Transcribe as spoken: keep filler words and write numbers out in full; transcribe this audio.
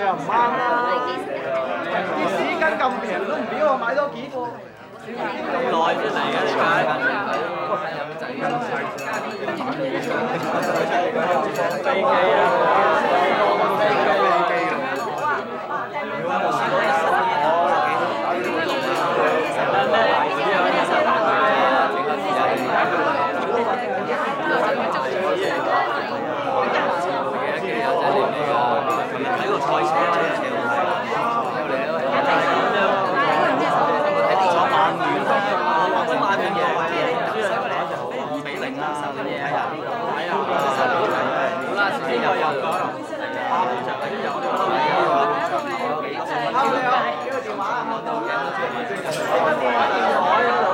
又唔啱啦！啲屎巾咁平都唔俾我買多幾個。 咁耐先嚟嘅呢間。飛機你好，幾個電話啊？